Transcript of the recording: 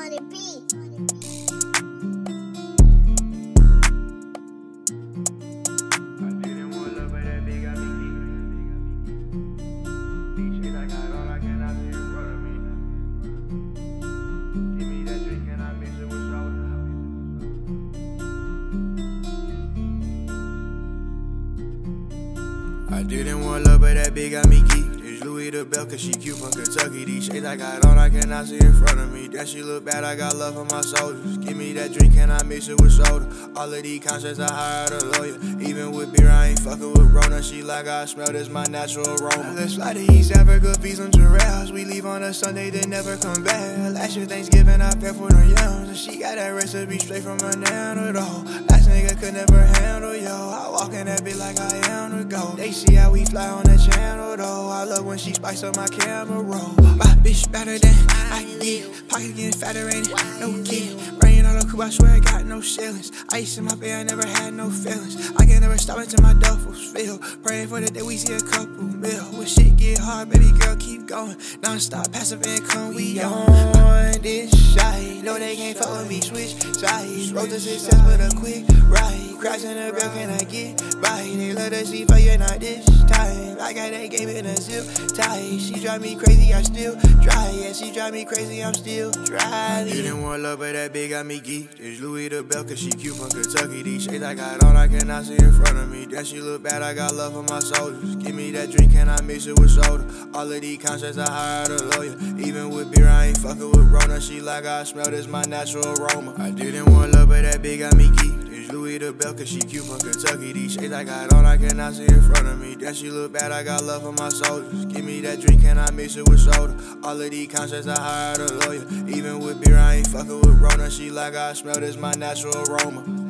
on the beat. I didn't want love, but that bitch got me geeked. It's Louis the Bell, cause she cute from Kentucky. These shades I got on, I cannot see in front of me. That she look bad, I got love for my soldiers. Give me that drink and I mix it with soda. All of these concerts, I hired a lawyer. Even with beer, I ain't fucking with Rona. She like I smell this, my natural aroma. Let's fly to East Africa, feed some giraffes. We leave on a Sunday, then never come back. Last year Thanksgiving, I paid for the yams. And she got that recipe straight from her nana, though. Last nigga could never handle, yo. I walk in that bitch like I am the GOAT. They see how we fly on the channel, though. I love when she spice up my camera roll. My bitch better than I did. Pocket getting fatter, ain't it? No kid. Rain on the coupe, I swear I got no ceilings. Ice in my bed, I never had no feelings. I can never stop until my duffels fill. Praying for the day we see a couple mil. When shit get hard, baby girl, keep going. Non-stop passive income, we on this side. No, they can't fuck with me, switch sides. Road to success, but a quick ride. Crash in the bell, can I get by? They love to see for you, not this time. I got that game in a zip tie. She drive me crazy, I still try. Yeah, she drive me crazy, I'm still driving. You didn't want love, but that bitch got me geeked. It's Louis the Bell, cause she cute from Kentucky. These shades I got on, I cannot see in front of me. That she look bad, I got love for my soldiers. Give me that drink and I mix it with soda. All of these concerts, I hired a lawyer. Even with beer, I ain't fucking with Rona. She like I smell this, my natural aroma. I didn't want love, but that bitch got me geeked. It's Louis the Bell, cause she cute from Kentucky. These shades I got on, I cannot see in front of me. That she look bad, I got love for my soldiers. Give me that drink and I mix it with soda. All of these concerts, I hired a lawyer. Even with beer, I ain't fucking with Rona. She like I smell this, my natural aroma.